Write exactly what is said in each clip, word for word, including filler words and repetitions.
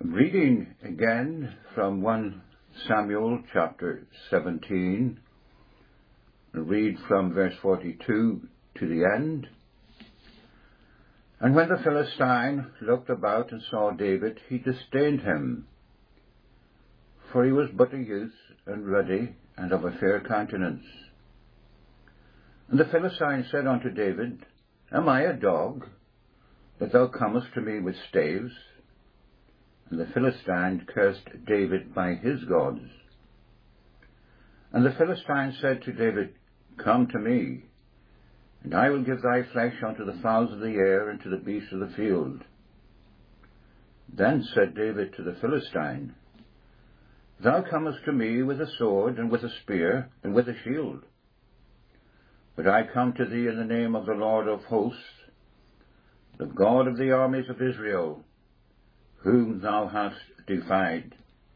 Reading again from First Samuel chapter seventeen, read from verse forty-two to the end. And when the Philistine looked about and saw David, he disdained him, for he was but a youth, and ruddy, and of a fair countenance. And the Philistine said unto David, Am I a dog, that thou comest to me with staves? And the Philistine cursed David by his gods. And the Philistine said to David, Come to me, and I will give thy flesh unto the fowls of the air, and to the beasts of the field. Then said David to the Philistine, Thou comest to me with a sword, and with a spear, and with a shield. But I come to thee in the name of the Lord of hosts, the God of the armies of Israel, whom thou hast defied.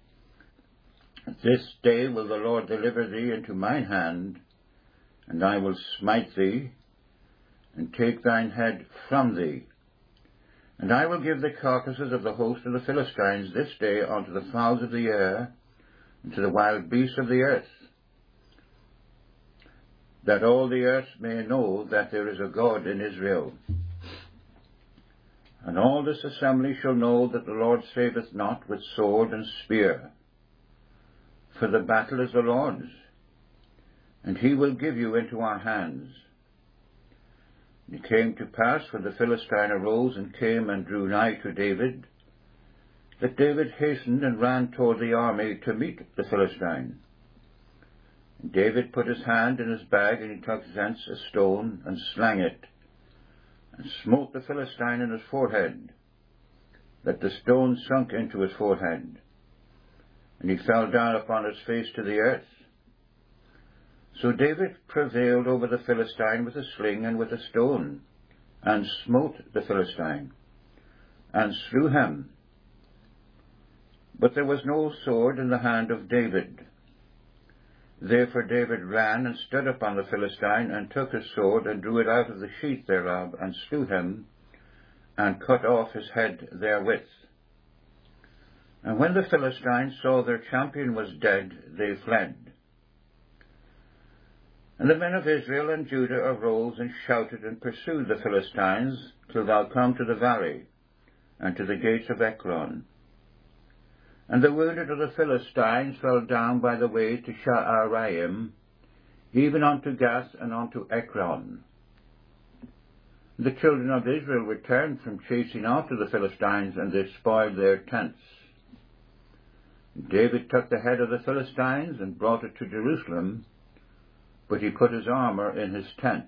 This day will the Lord deliver thee into mine hand, and I will smite thee, and take thine head from thee. And I will give the carcasses of the host of the Philistines this day unto the fowls of the air, and to the wild beasts of the earth, that all the earth may know that there is a God in Israel. And all this assembly shall know that the Lord saveth not with sword and spear, for the battle is the Lord's, and he will give you into our hands. And it came to pass, when the Philistine arose and came and drew nigh to David, that David hastened and ran toward the army to meet the Philistine. And David put his hand in his bag, and he took thence a stone, and slang it, and smote the Philistine in his forehead, that the stone sunk into his forehead, and he fell down upon his face to the earth. So David prevailed over the Philistine with a sling and with a stone, and smote the Philistine, and slew him. But there was no sword in the hand of David. Therefore David ran and stood upon the Philistine, and took his sword, and drew it out of the sheath thereof, and slew him, and cut off his head therewith. And when the Philistines saw their champion was dead, they fled. And the men of Israel and Judah arose and shouted, and pursued the Philistines, till thou come to the valley, and to the gates of Ekron. And the wounded of the Philistines fell down by the way to Sha'araim, even unto Gath and unto Ekron. The children of Israel returned from chasing after the Philistines, and they spoiled their tents. David took the head of the Philistines and brought it to Jerusalem, but he put his armour in his tent.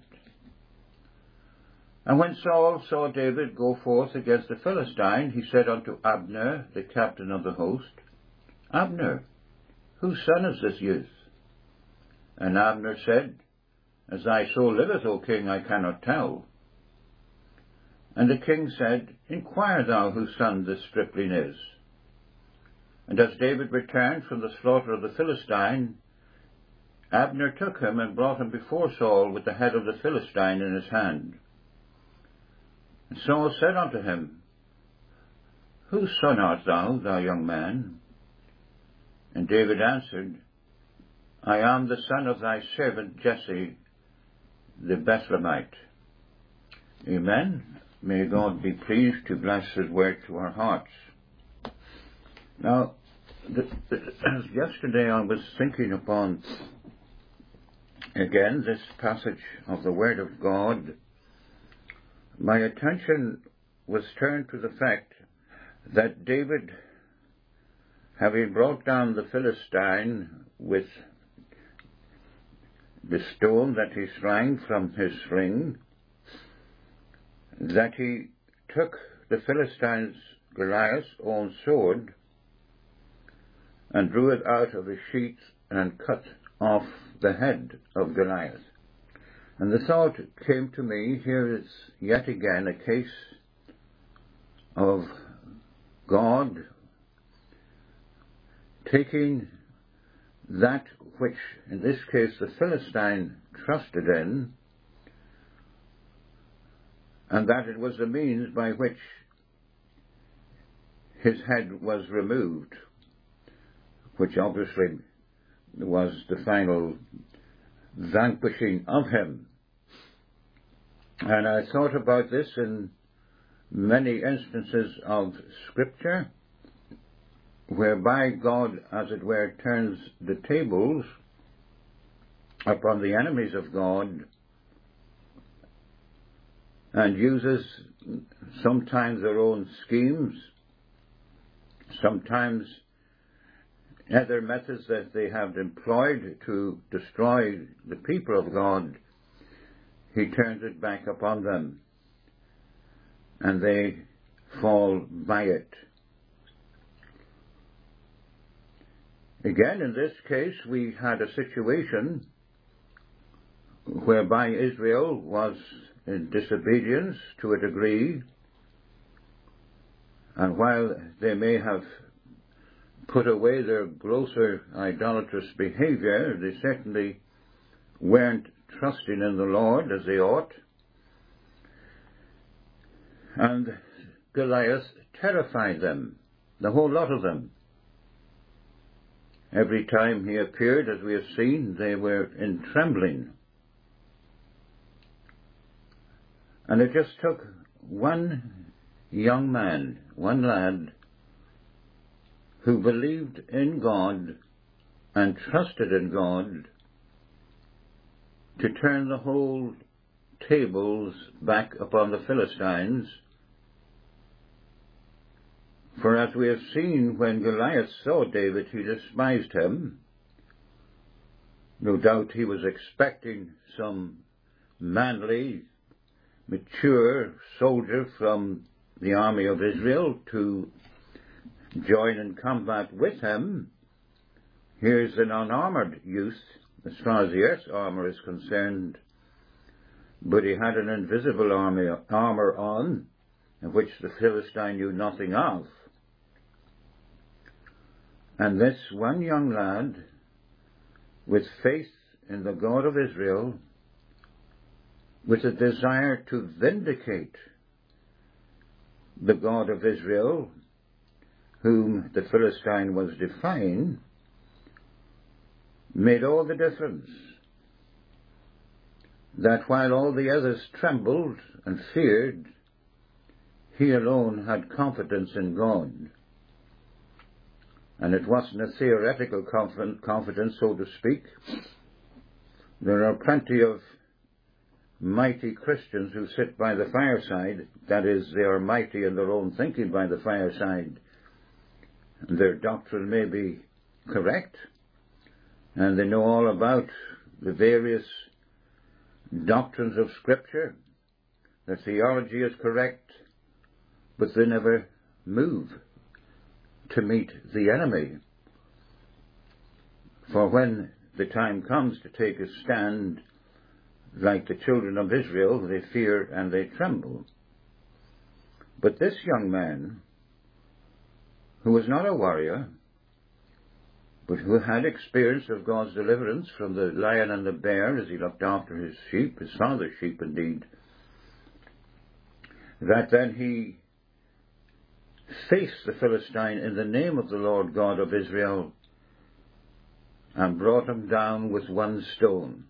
And when Saul saw David go forth against the Philistine, he said unto Abner, the captain of the host, Abner, whose son is this youth? And Abner said, As thy soul liveth, O king, I cannot tell. And the king said, Inquire thou whose son this stripling is. And as David returned from the slaughter of the Philistine, Abner took him and brought him before Saul with the head of the Philistine in his hand. And Saul said unto him, Whose son art thou, thou young man? And David answered, I am the son of thy servant Jesse, the Bethlehemite. Amen. May God be pleased to bless his word to our hearts. Now, the, the, as yesterday I was thinking upon, again, this passage of the Word of God, my attention was turned to the fact that David, having brought down the Philistine with the stone that he slang from his sling, that he took the Philistine's, Goliath's own sword, and drew it out of his sheath and cut off the head of Goliath. And the thought came to me, here is yet again a case of God taking that which, in this case, the Philistine trusted in, and that it was the means by which his head was removed, which obviously was the final vanquishing of him. And I thought about this in many instances of Scripture, whereby God, as it were, turns the tables upon the enemies of God and uses sometimes their own schemes, sometimes other methods that they have employed to destroy the people of God. He turns it back upon them, and they fall by it. Again, in this case, we had a situation whereby Israel was in disobedience to a degree, and while they may have put away their grosser idolatrous behavior, they certainly weren't trusting in the Lord as they ought. And Goliath terrified them, the whole lot of them. Every time he appeared, as we have seen, they were in trembling. And it just took one young man, one lad, who believed in God and trusted in God to turn the whole tables back upon the Philistines. For as we have seen, when Goliath saw David, he despised him. No doubt he was expecting some manly, mature soldier from the army of Israel to join in combat with him. Here's an unarmored youth, as far as the earth's armour is concerned, but he had an invisible army, armour on, of which the Philistine knew nothing of. And this one young lad, with faith in the God of Israel, with a desire to vindicate the God of Israel, whom the Philistine was defying, made all the difference. That while all the others trembled and feared, he alone had confidence in God. And it wasn't a theoretical confidence, so to speak. There are plenty of mighty Christians who sit by the fireside. That is, they are mighty in their own thinking by the fireside. Their doctrine may be correct, and they know all about the various doctrines of Scripture. Their theology is correct, but they never move to meet the enemy. For when the time comes to take a stand, like the children of Israel, they fear and they tremble. But this young man, who was not a warrior, but who had experience of God's deliverance from the lion and the bear as he looked after his sheep, his father's sheep indeed, that then he faced the Philistine in the name of the Lord God of Israel and brought him down with one stone.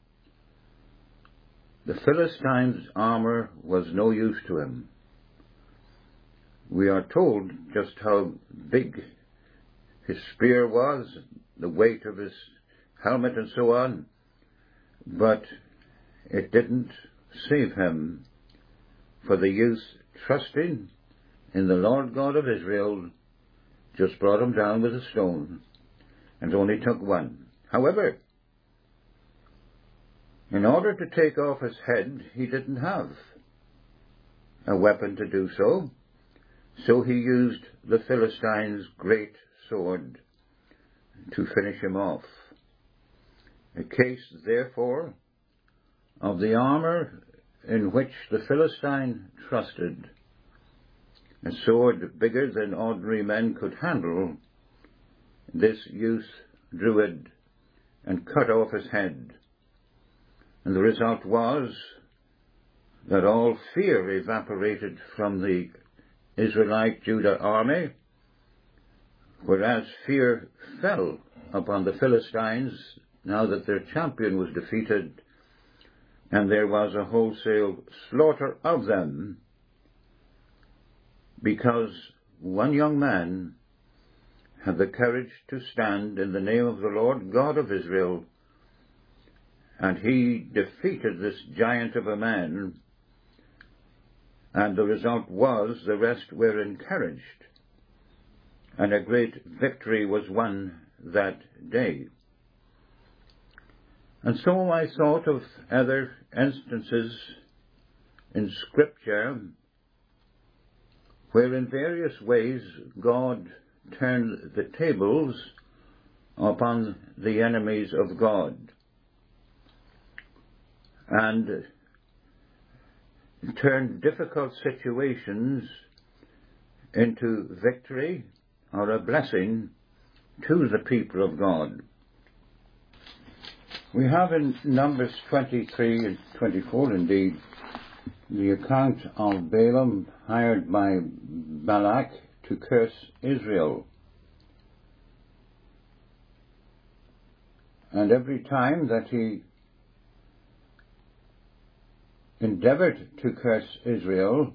The Philistine's armour was no use to him. We are told just how big his spear was, the weight of his helmet and so on, but it didn't save him, for the youth, trusting in the Lord God of Israel, just brought him down with a stone, and only took one. However, in order to take off his head, he didn't have a weapon to do so, so he used the Philistine's great sword to finish him off. A case, therefore, of the armour in which the Philistine trusted, a sword bigger than ordinary men could handle. This youth drew it and cut off his head. And the result was that all fear evaporated from the Israelite Judah army, whereas fear fell upon the Philistines now that their champion was defeated, and there was a wholesale slaughter of them, because one young man had the courage to stand in the name of the Lord God of Israel, and he defeated this giant of a man, and the result was the rest were encouraged, and a great victory was won that day. And so I thought of other instances in Scripture where in various ways God turned the tables upon the enemies of God and turned difficult situations into victory or a blessing to the people of God. We have in Numbers twenty-three and twenty-four, indeed, the account of Balaam hired by Balak to curse Israel. And every time that he endeavored to curse Israel,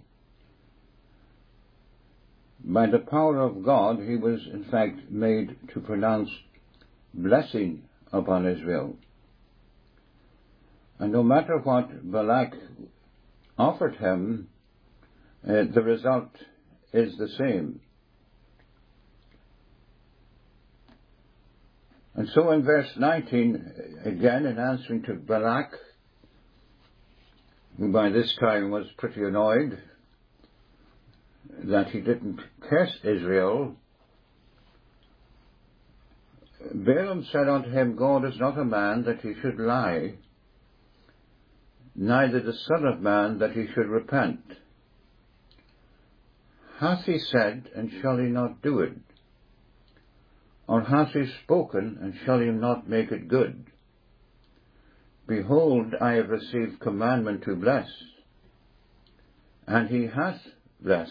by the power of God, he was in fact made to pronounce blessing upon Israel. And no matter what Balak offered him, uh, the result is the same. And so in verse nineteen, again in answering to Balak, who by this time was pretty annoyed that he didn't curse Israel, Balaam said unto him, God is not a man that he should lie, neither the Son of Man that he should repent. Hath he said, and shall he not do it? Or hath he spoken, and shall he not make it good? Behold, I have received commandment to bless, and he hath blessed,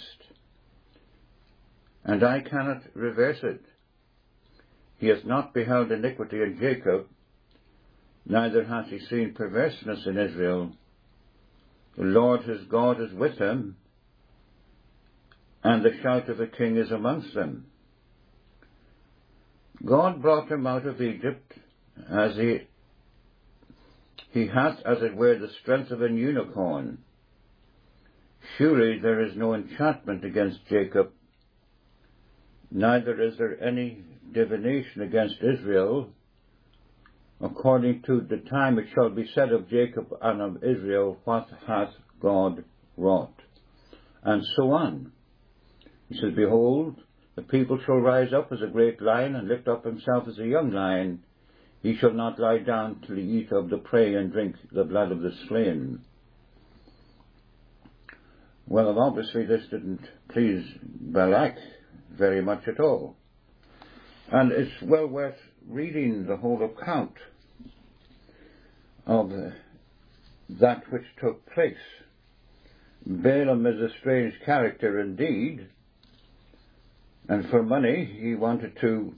and I cannot reverse it. He hath not beheld iniquity in Jacob, neither hath he seen perverseness in Israel. The Lord his God is with him, and the shout of a king is amongst them. God brought him out of Egypt, as he, he hath, as it were, the strength of an unicorn. Surely there is no enchantment against Jacob, neither is there any divination against Israel. According to the time it shall be said of Jacob and of Israel, what hath God wrought? And so on. He says, Behold, the people shall rise up as a great lion, and lift up himself as a young lion. He shall not lie down till he eat of the prey and drink the blood of the slain. Well, obviously this didn't please Balak very much at all. And it's well worth reading the whole account of uh, that which took place. Balaam is a strange character indeed, and for money he wanted to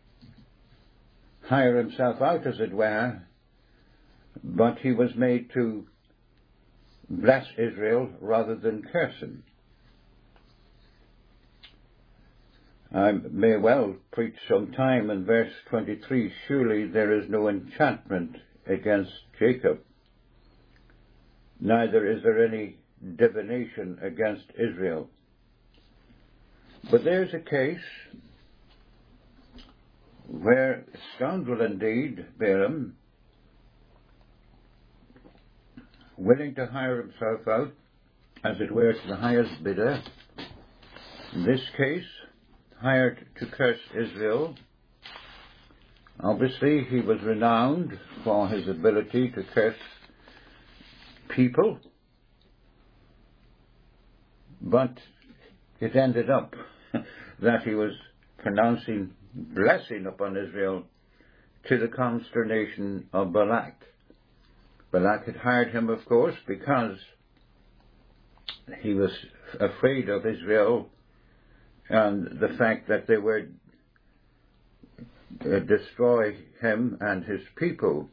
hire himself out, as it were, but he was made to bless Israel rather than curse him. I may well preach some time in verse twenty-three, surely there is no enchantment against Jacob, neither is there any divination against Israel. But there's a case where scoundrel indeed, Balaam, willing to hire himself out, as it were, to the highest bidder, in this case, hired to curse Israel. Obviously, he was renowned for his ability to curse people, but it ended up that he was pronouncing blessing upon Israel to the consternation of Balak. Balak had hired him, of course, because he was afraid of Israel and the fact that they would uh, destroy him and his people.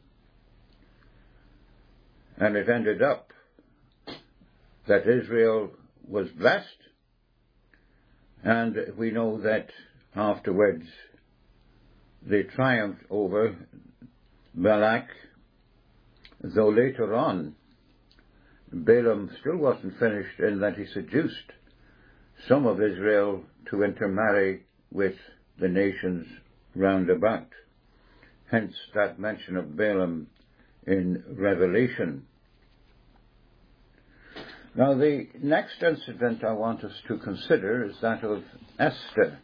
And it ended up that Israel was blessed, and we know that afterwards they triumphed over Balak, though later on Balaam still wasn't finished in that he seduced some of Israel to intermarry with the nations round about. Hence that mention of Balaam in Revelation. Now the next incident I want us to consider is that of Esther,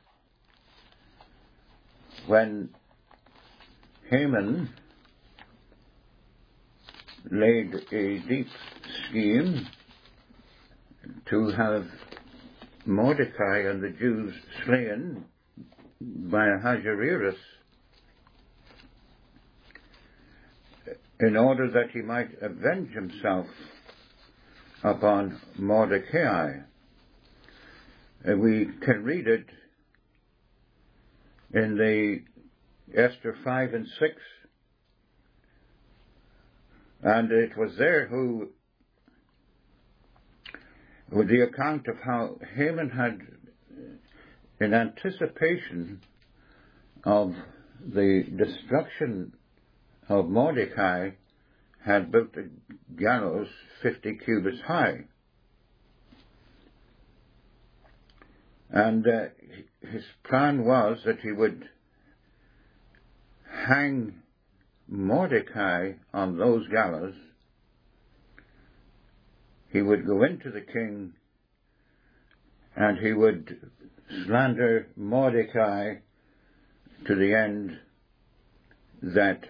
when Haman laid a deep scheme to have Mordecai and the Jews slain by Ahasuerus in order that he might avenge himself upon Mordecai. Uh, we can read it in the Esther five and six, and it was there who, with the account of how Haman had, in anticipation of the destruction of Mordecai, had built a gallows fifty cubits high. And uh, his plan was that he would hang Mordecai on those gallows. He would go into the king and he would slander Mordecai to the end that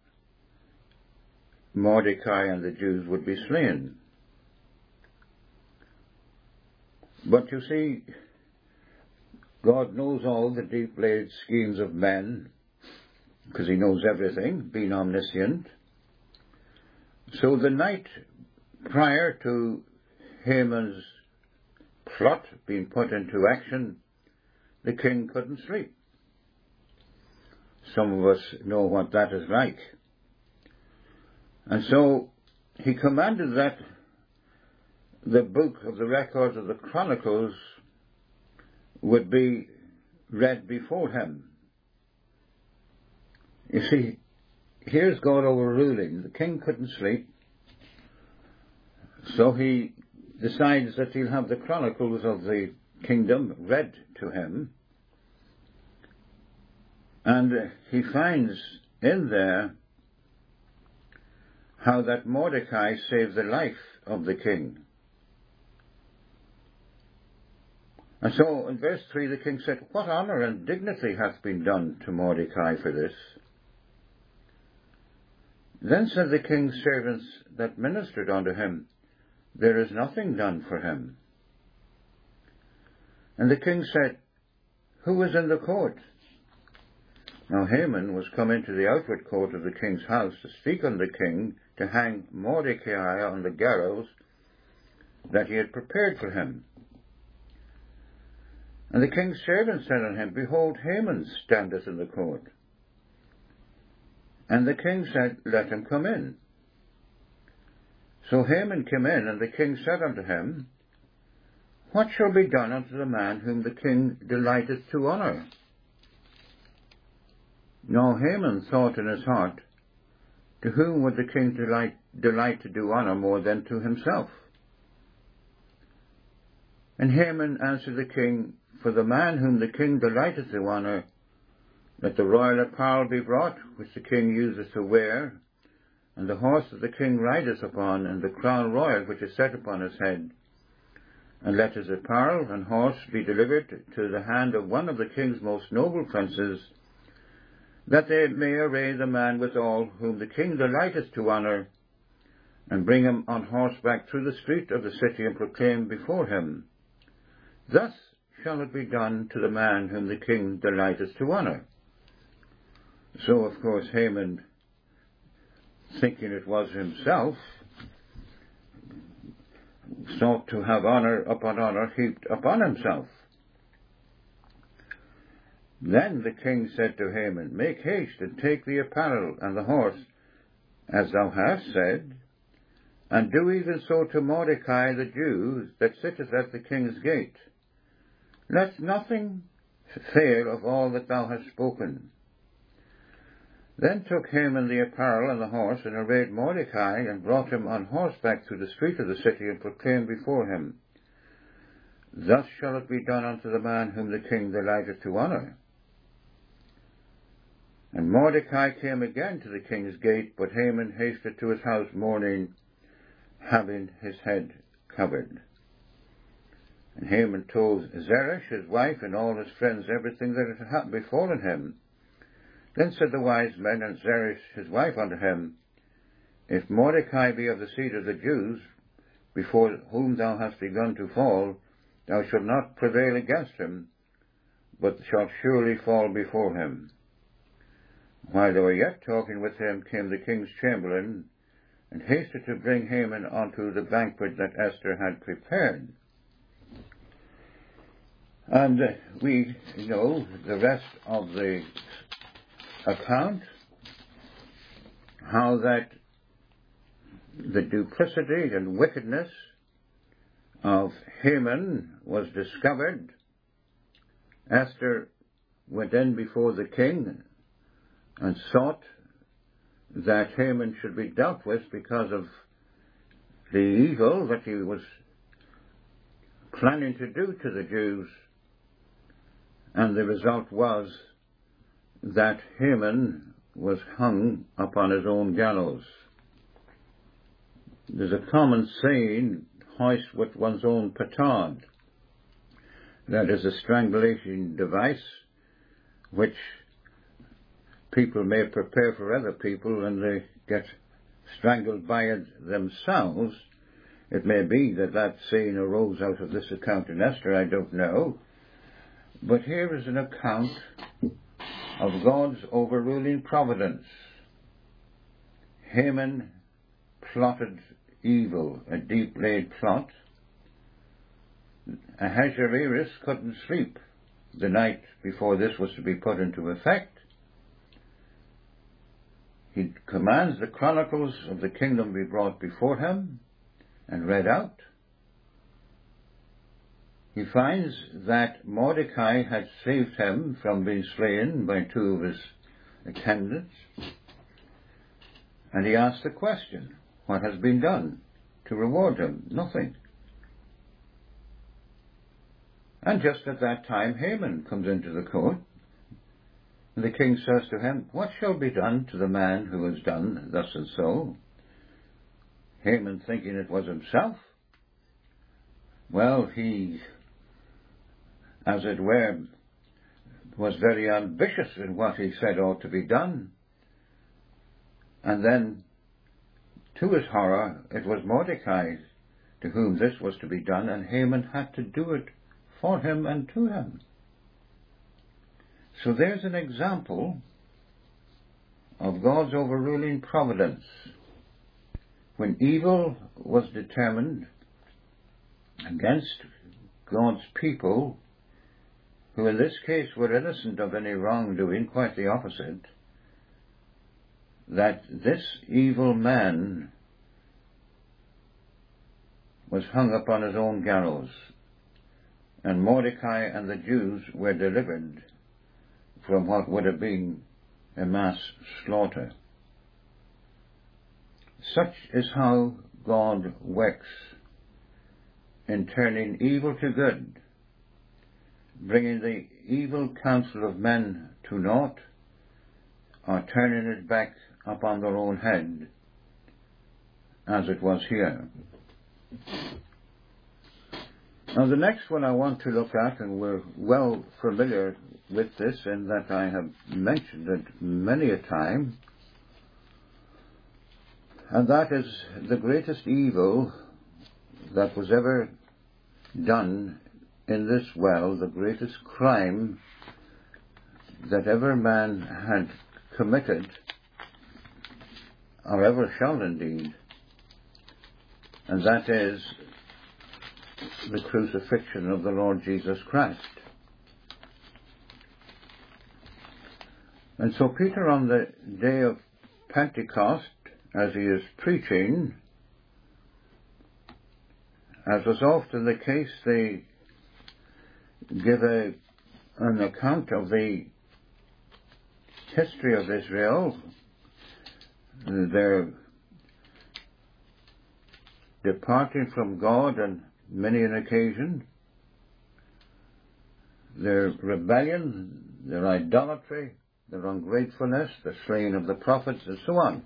Mordecai and the Jews would be slain. But you see, God knows all the deep-laid schemes of men, because he knows everything, being omniscient. So the night prior to Haman's plot being put into action, the king couldn't sleep. Some of us know what that is like. And so he commanded that the book of the records of the Chronicles would be read before him. You see, here's God overruling. The king couldn't sleep, so he decides that he'll have the Chronicles of the kingdom read to him, and he finds in there how that Mordecai saved the life of the king. And so in verse three the king said, "What honour and dignity hath been done to Mordecai for this?" Then said the king's servants that ministered unto him, "There is nothing done for him." And the king said, "Who is in the court?" Now Haman was come into the outward court of the king's house to speak unto the king to hang Mordecai on the gallows that he had prepared for him. And the king's servant said unto him, "Behold, Haman standeth in the court." And the king said, "Let him come in." So Haman came in, and the king said unto him, "What shall be done unto the man whom the king delighteth to honour?" Now Haman thought in his heart, to whom would the king delight, delight to do honour more than to himself? And Haman answered the king, "For the man whom the king delighteth to honour, let the royal apparel be brought, which the king useth to wear, and the horse that the king rideth upon, and the crown royal which is set upon his head. And let his apparel and horse be delivered to the hand of one of the king's most noble princes, that they may array the man withal whom the king delighteth to honour, and bring him on horseback through the street of the city, and proclaim before him, Thus shall it be done to the man whom the king delighteth to honour." So, of course, Haman, thinking it was himself, sought to have honour upon honour heaped upon himself. Then the king said to Haman, Make haste and take the apparel and the horse, as thou hast said, and do even so to Mordecai the Jew that sitteth at the king's gate. Let nothing fail of all that thou hast spoken. Then took Haman the apparel and the horse, and arrayed Mordecai, and brought him on horseback through the street of the city, and proclaimed before him, Thus shall it be done unto the man whom the king delighteth to honour. And Mordecai came again to the king's gate, but Haman hasted to his house mourning, having his head covered. And Haman told Zeresh his wife and all his friends everything that had befallen him. Then said the wise men and Zeresh his wife unto him, If Mordecai be of the seed of the Jews, before whom thou hast begun to fall, thou shalt not prevail against him, but shalt surely fall before him. While they were yet talking with him, came the king's chamberlain, and hasted to bring Haman unto the banquet that Esther had prepared. And uh, we know the rest of the account, how that the duplicity and wickedness of Haman was discovered. Esther went in before the king and sought that Haman should be dealt with because of the evil that he was planning to do to the Jews. And the result was that Haman was hung upon his own gallows. There's a common saying, hoist with one's own petard. That is a strangulation device which people may prepare for other people and they get strangled by it themselves. It may be that that saying arose out of this account in Esther, I don't know. But here is an account of God's overruling providence. Haman plotted evil, a deep-laid plot. Ahasuerus couldn't sleep the night before this was to be put into effect. He commands the chronicles of the kingdom be brought before him and read out. He finds that Mordecai had saved him from being slain by two of his attendants. And he asks the question, what has been done to reward him? Nothing. And just at that time, Haman comes into the court. And the king says to him, what shall be done to the man who has done thus and so? Haman, thinking it was himself, well, he, as it were, was very ambitious in what he said ought to be done. And then, to his horror, it was Mordecai to whom this was to be done, and Haman had to do it for him and to him. So there's an example of God's overruling providence. When evil was determined against God's people, who in this case were innocent of any wrongdoing, quite the opposite, that this evil man was hung upon his own gallows, and Mordecai and the Jews were delivered from what would have been a mass slaughter. Such is how God works in turning evil to good, bringing the evil counsel of men to naught, or turning it back upon their own head, as it was here. Now the next one I want to look at, and we're well familiar with this in that I have mentioned it many a time, and that is the greatest evil that was ever done in this world, the greatest crime that ever man had committed, or ever shall indeed, and that is the crucifixion of the Lord Jesus Christ. And so Peter, on the day of Pentecost, as he is preaching, as was often the case, they give a, an account of the history of Israel, their departing from God on many an occasion, their rebellion, their idolatry, their ungratefulness, the slaying of the prophets, and so on.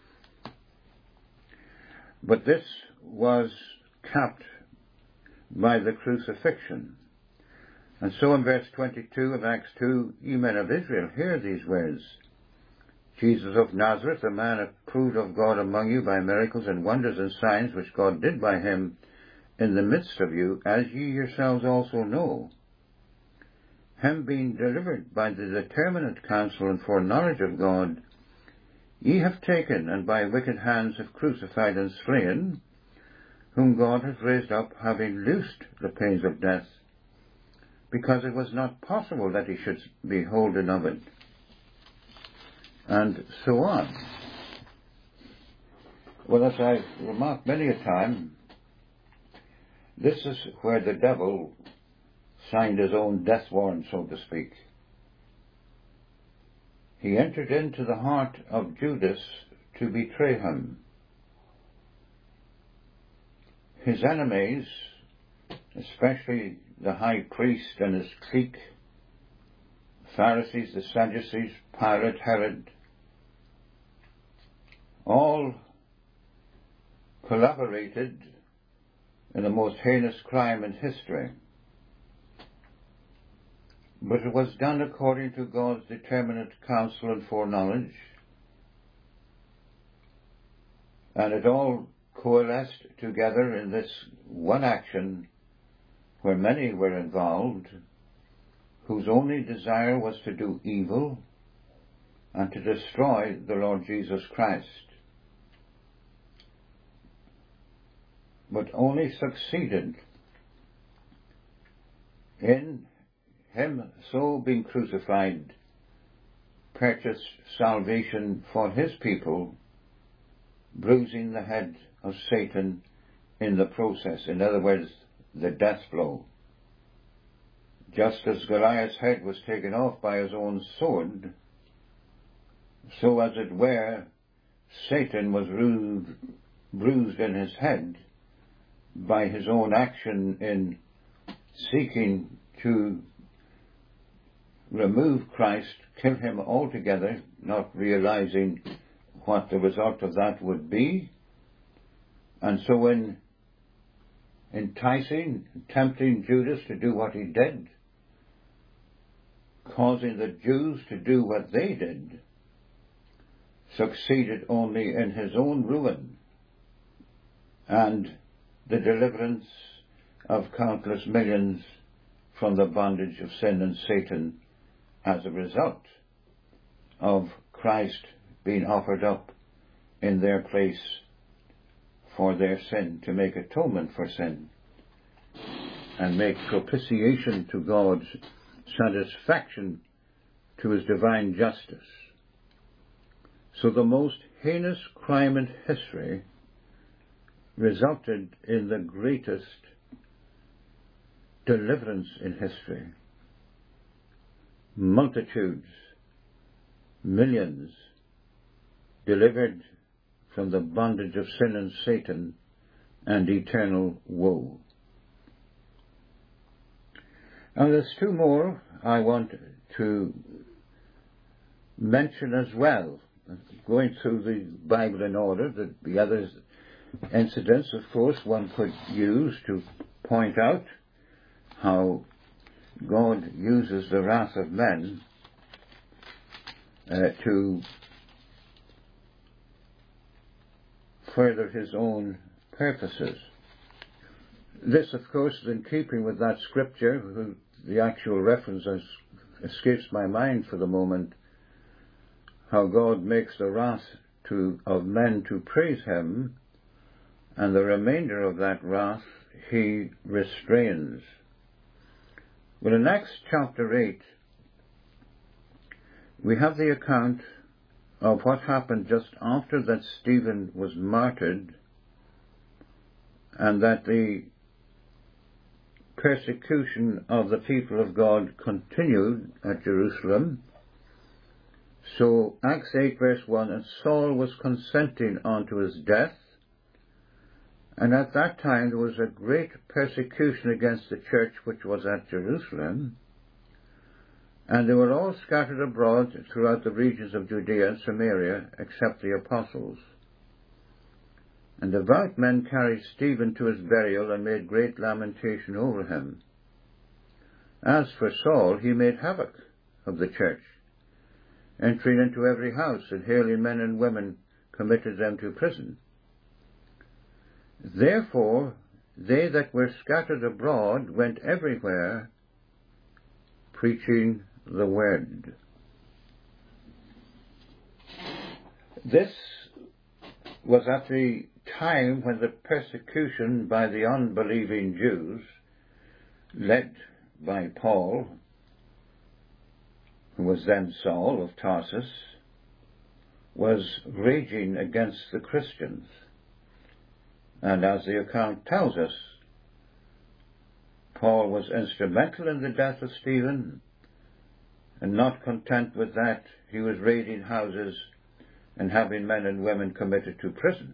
But this was capped by the crucifixion. And so in verse twenty-two of Acts two, ye men of Israel, hear these words. Jesus of Nazareth, a man approved of God among you by miracles and wonders and signs which God did by him in the midst of you, as ye yourselves also know. Him being delivered by the determinate counsel and foreknowledge of God, ye have taken, and by wicked hands have crucified and slain, whom God hath raised up, having loosed the pains of death, because it was not possible that he should be holden of it. And so on. Well, as I've remarked many a time, this is where the devil signed his own death warrant, so to speak. He entered into the heart of Judas to betray him. His enemies, especially the high priest and his clique, Pharisees, the Sadducees, Pilate, Herod, all collaborated in the most heinous crime in history. But it was done according to God's determinate counsel and foreknowledge, and it all coalesced together in this one action where many were involved, whose only desire was to do evil and to destroy the Lord Jesus Christ, but only succeeded in him so being crucified, purchased salvation for his people, bruising the head of Satan in the process. In other words, the death blow. Just as Goliath's head was taken off by his own sword, so as it were, Satan was bruised, bruised in his head by his own action in seeking to remove Christ, kill him altogether, not realizing what the result of that would be. And so in enticing, tempting Judas to do what he did, causing the Jews to do what they did, succeeded only in his own ruin and the deliverance of countless millions from the bondage of sin and Satan as a result of Christ being offered up in their place for their sin, to make atonement for sin and make propitiation to God's satisfaction to his divine justice. So the most heinous crime in history resulted in the greatest deliverance in history. Multitudes, millions, delivered from the bondage of sin and Satan and eternal woe. Now there's two more I want to mention as well. Going through the Bible in order, the, the other incidents, of course, one could use to point out how God uses the wrath of men uh, to further his own purposes. This, of course, is in keeping with that scripture. The actual reference has escapes my mind for the moment, how God makes the wrath to, of men to praise him, and the remainder of that wrath he restrains. Well, in Acts chapter eight, we have the account of what happened just after that Stephen was martyred, and that the persecution of the people of God continued at Jerusalem. So Acts eight verse one, and Saul was consenting unto his death, and at that time there was a great persecution against the church which was at Jerusalem, and they were all scattered abroad throughout the regions of Judea and Samaria, except the apostles. And devout men carried Stephen to his burial, and made great lamentation over him. As for Saul, he made havoc of the church, entering into every house, and hailing men and women, committed them to prison. Therefore they that were scattered abroad went everywhere, preaching the word. This was at the time when the persecution by the unbelieving Jews, led by Paul, who was then Saul of Tarsus, was raging against the Christians. And as the account tells us, Paul was instrumental in the death of Stephen, and not content with that, he was raiding houses and having men and women committed to prison.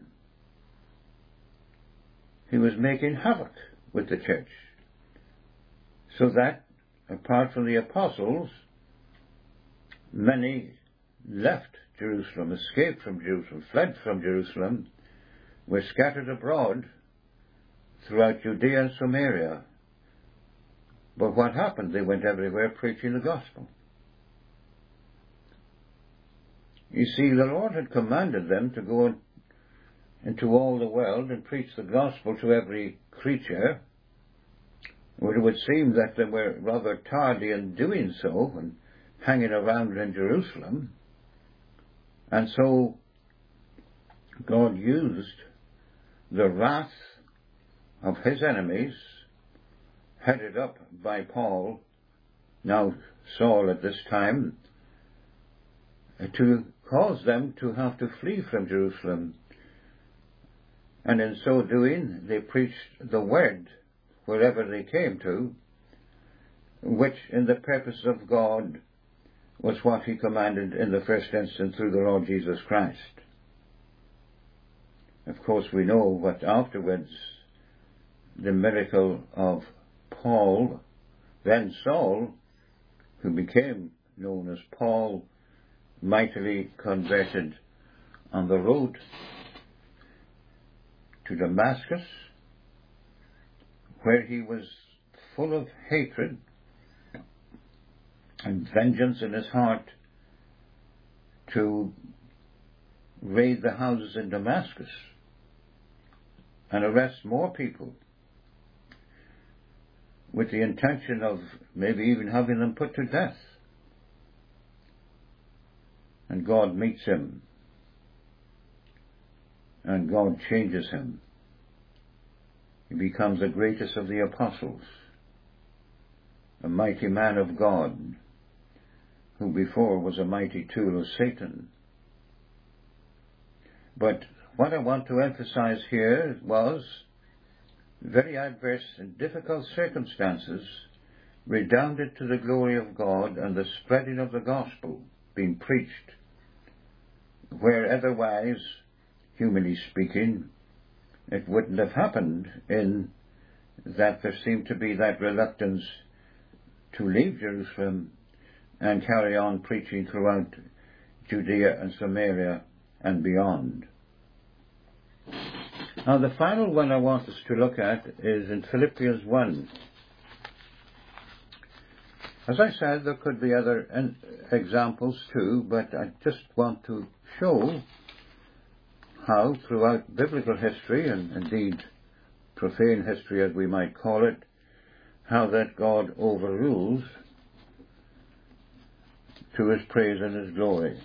He was making havoc with the church, so that, apart from the apostles, many left Jerusalem, escaped from Jerusalem, fled from Jerusalem, were scattered abroad throughout Judea and Samaria. But what happened? They went everywhere preaching the gospel. You see, the Lord had commanded them to go into all the world and preach the gospel to every creature. But it would seem that they were rather tardy in doing so and hanging around in Jerusalem. And so God used the wrath of his enemies, headed up by Paul, now Saul at this time, to cause them to have to flee from Jerusalem. And in so doing, they preached the word wherever they came to, which in the purpose of God was what he commanded in the first instance through the Lord Jesus Christ. Of course, we know what afterwards the miracle of Paul, then Saul, who became known as Paul, mightily converted on the road to Damascus, where he was full of hatred and vengeance in his heart to raid the houses in Damascus and arrest more people, with the intention of maybe even having them put to death. And God meets him, and God changes him. He becomes the greatest of the apostles, a mighty man of God, who before was a mighty tool of Satan. But what I want to emphasize here was very adverse and difficult circumstances redounded to the glory of God and the spreading of the gospel being preached, where otherwise, humanly speaking, it wouldn't have happened, in that there seemed to be that reluctance to leave Jerusalem and carry on preaching throughout Judea and Samaria and beyond. Now, the final one I want us to look at is in Philippians one. As I said, there could be other examples too, but I just want to show how throughout biblical history, and indeed profane history as we might call it, how that God overrules to his praise and his glory.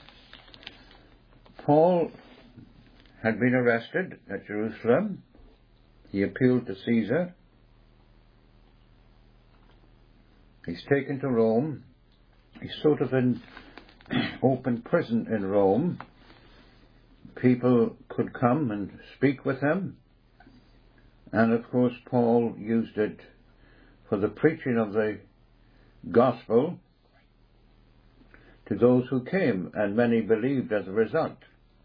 Paul had been arrested at Jerusalem. He appealed to Caesar. He's taken to Rome. He's sort of in open prison in Rome. People could come and speak with him. And of course Paul used it for the preaching of the gospel to those who came, and many believed as a result.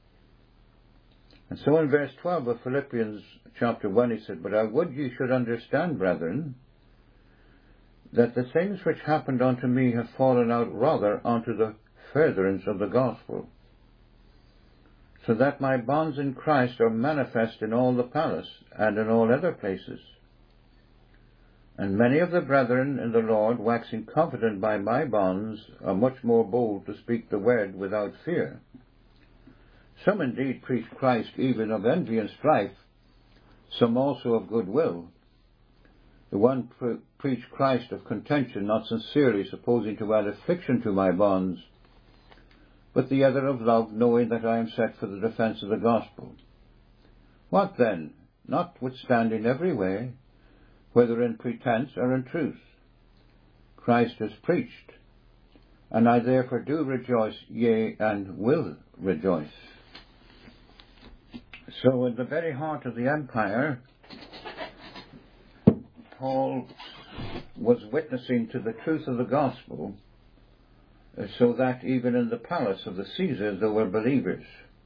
And so in verse twelve of Philippians chapter one he said, "But I would ye should understand, brethren, that the things which happened unto me have fallen out rather unto the furtherance of the gospel, so that my bonds in Christ are manifest in all the palace and in all other places. And many of the brethren in the Lord, waxing confident by my bonds, are much more bold to speak the word without fear. Some indeed preach Christ even of envy and strife, some also of good will. The one pre- preached Christ of contention, not sincerely, supposing to add affliction to my bonds, but the other of love, knowing that I am set for the defence of the gospel. What then? Notwithstanding every way, whether in pretence or in truth, Christ is preached, and I therefore do rejoice, yea, and will rejoice." So in the very heart of the empire, Paul was witnessing to the truth of the gospel, so that even in the palace of the Caesar there were believers.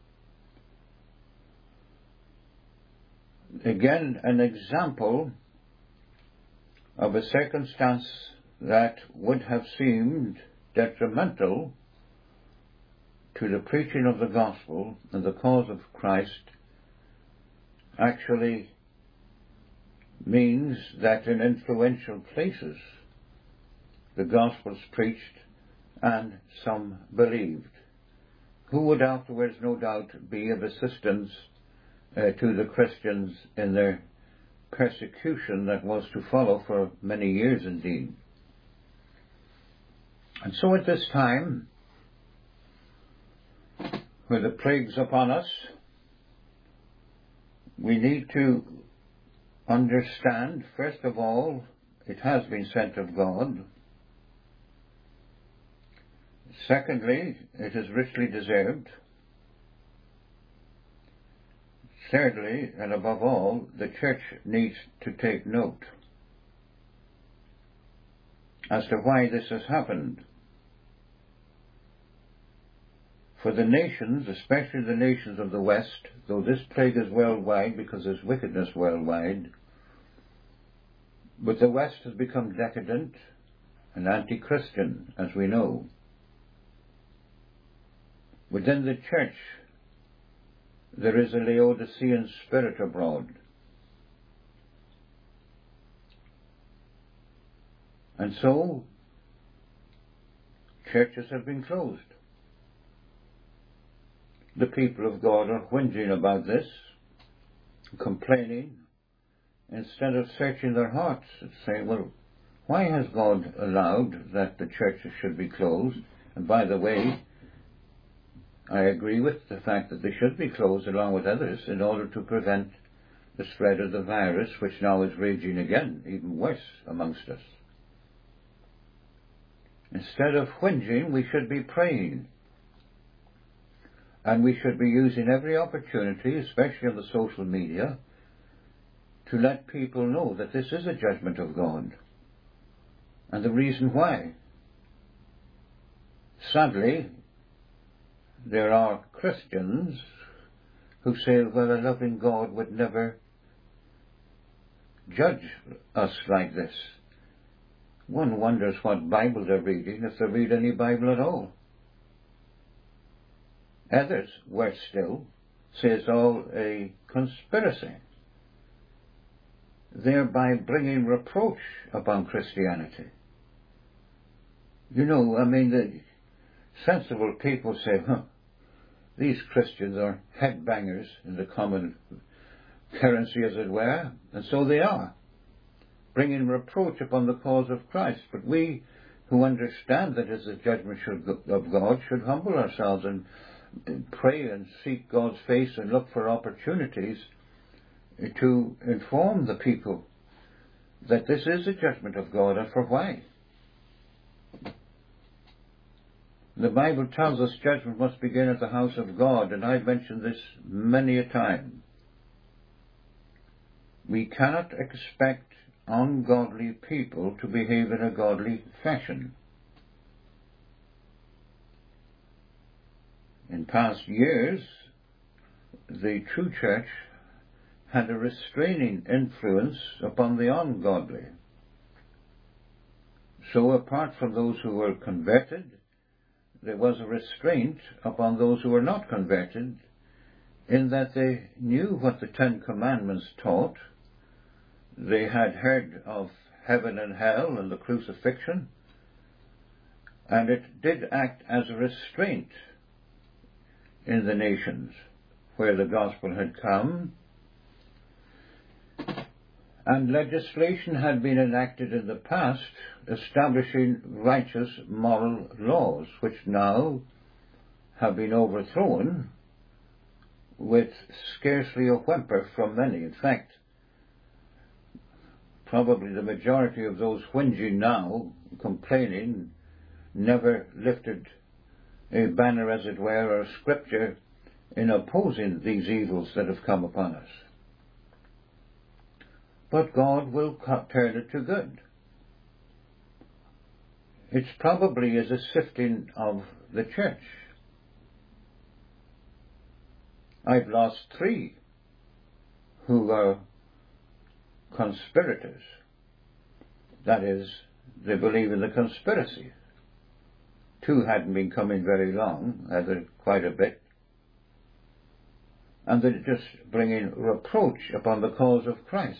Again, an example of a circumstance that would have seemed detrimental to the preaching of the gospel and the cause of Christ actually means that in influential places the gospel is preached and some believed, who would afterwards no doubt be of assistance uh, to the Christians in their persecution that was to follow for many years indeed. And so at this time, where the plague's upon us, we need to understand, first of all, it has been sent of God. Secondly, it is richly deserved. Thirdly, and above all, the church needs to take note as to why this has happened. For the nations, especially the nations of the West, though this plague is worldwide because there's wickedness worldwide, but the West has become decadent and anti-Christian, as we know. Within the church, there is a Laodicean spirit abroad. And so, churches have been closed. The people of God are whinging about this, complaining, instead of searching their hearts and saying, well, why has God allowed that the churches should be closed? And by the way, I agree with the fact that they should be closed along with others in order to prevent the spread of the virus, which now is raging again, even worse amongst us. Instead of whinging, we should be praying. And we should be using every opportunity, especially on the social media, to let people know that this is a judgment of God. And the reason why. Sadly, there are Christians who say, well, a loving God would never judge us like this. One wonders what Bible they're reading, if they read any Bible at all. Others, worse still, say it's all a conspiracy, thereby bringing reproach upon Christianity. You know, I mean, the sensible people say, huh, these Christians are headbangers in the common currency, as it were, and so they are, bringing reproach upon the cause of Christ. But we who understand that it is a judgment of God should humble ourselves and pray and seek God's face and look for opportunities to inform the people that this is a judgment of God and for why. The Bible tells us judgment must begin at the house of God, and I've mentioned this many a time. We cannot expect ungodly people to behave in a godly fashion. In past years, the true church had a restraining influence upon the ungodly. So apart from those who were converted, there was a restraint upon those who were not converted, in that they knew what the Ten Commandments taught. They had heard of heaven and hell and the crucifixion, and it did act as a restraint in the nations where the gospel had come, and legislation had been enacted in the past establishing righteous moral laws, which now have been overthrown with scarcely a whimper from many. In fact, probably the majority of those whinging now, complaining, never lifted a banner, as it were, or a scripture in opposing these evils that have come upon us. But God will turn it to good. It's probably as a sifting of the church. I've lost three who are conspirators. That is, they believe in the conspiracy. Two hadn't been coming very long, either quite a bit. And they're just bringing reproach upon the cause of Christ.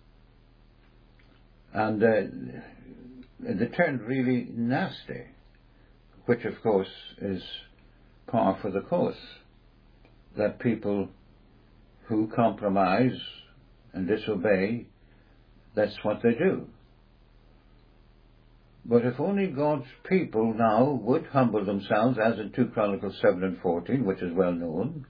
And uh, they turned really nasty, which of course is par for the course, that people who compromise and disobey, that's what they do. But if only God's people now would humble themselves, as in two Chronicles seven and fourteen, which is well known.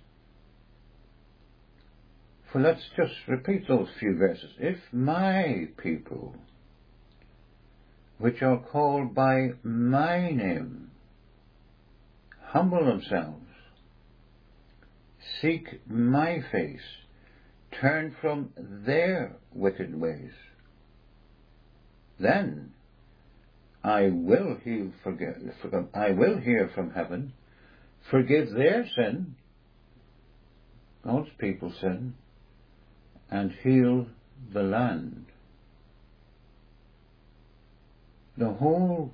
For let's just repeat those few verses. If my people, which are called by my name, humble themselves, seek my face, turn from their wicked ways, then I will heal, forgive, I will hear from heaven, forgive their sin, God's people's sin, and heal the land. The whole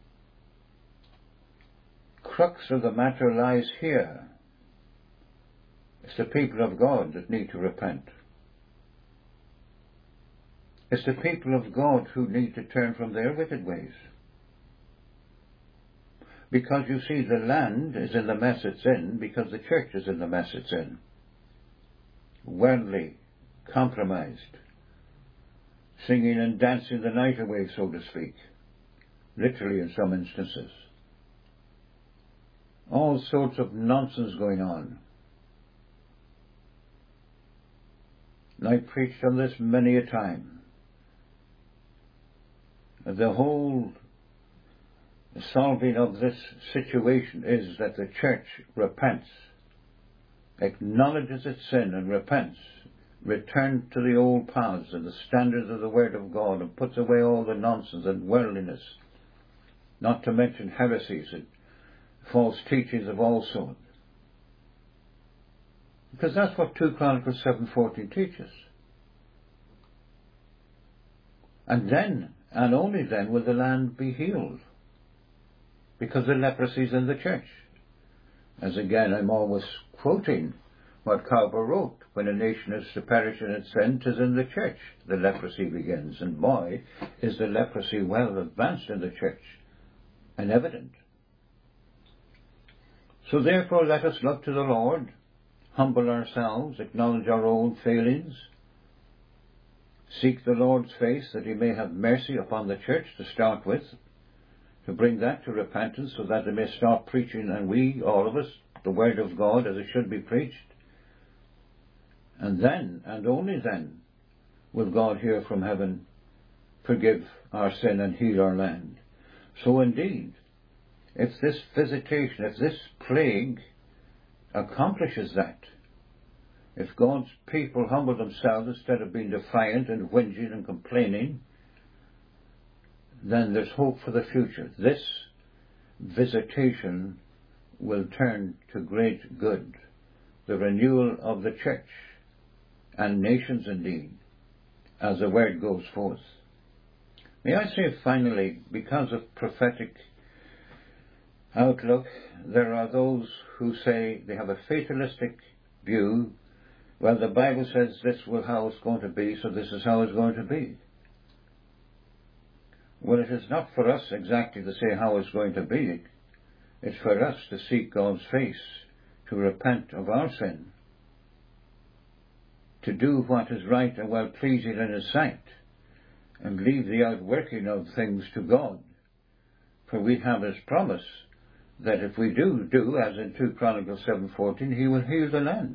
crux of the matter lies here. It's the people of God that need to repent. It's the people of God who need to turn from their wicked ways. Because you see, the land is in the mess it's in because the church is in the mess it's in. Worldly, compromised, singing and dancing the night away, so to speak. Literally in some instances. All sorts of nonsense going on. And I preached on this many a time. The whole solving of this situation is that the church repents, acknowledges its sin and repents, returns to the old paths and the standards of the Word of God, and puts away all the nonsense and worldliness, not to mention heresies and false teachings of all sorts. Because that's what two Chronicles seven fourteen teaches. And then, and only then, will the land be healed. Because the leprosy is in the church. As again, I'm always quoting what Calvert wrote, when a nation is to perish in its sin, 'tis in the church the leprosy begins. And boy, is the leprosy well advanced in the church and evident. So therefore let us look to the Lord, humble ourselves, acknowledge our own failings, seek the Lord's face that he may have mercy upon the church to start with, to bring that to repentance so that they may start preaching, and we, all of us, the Word of God as it should be preached. And then, and only then, will God hear from heaven, forgive our sin and heal our land. So indeed, if this visitation, if this plague accomplishes that, if God's people humble themselves instead of being defiant and whinging and complaining, then there's hope for the future. This visitation will turn to great good, the renewal of the church and nations indeed, as the word goes forth. May I say finally, because of prophetic outlook, there are those who say they have a fatalistic view. Well, the Bible says this is how it's going to be, so this is how it's going to be. Well, it is not for us exactly to say how it's going to be. It's for us to seek God's face, to repent of our sin, to do what is right and well-pleasing in His sight, and leave the outworking of things to God. For we have His promise that if we do do, as in two Chronicles seven fourteen, He will heal the land.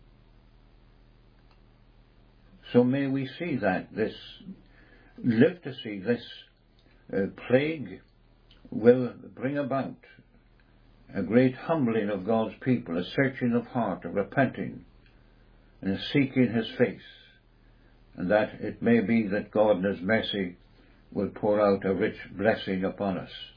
So may we see that, this, live to see this uh, plague will bring about a great humbling of God's people, a searching of heart, a repenting, and a seeking His face, and that it may be that God in His mercy will pour out a rich blessing upon us.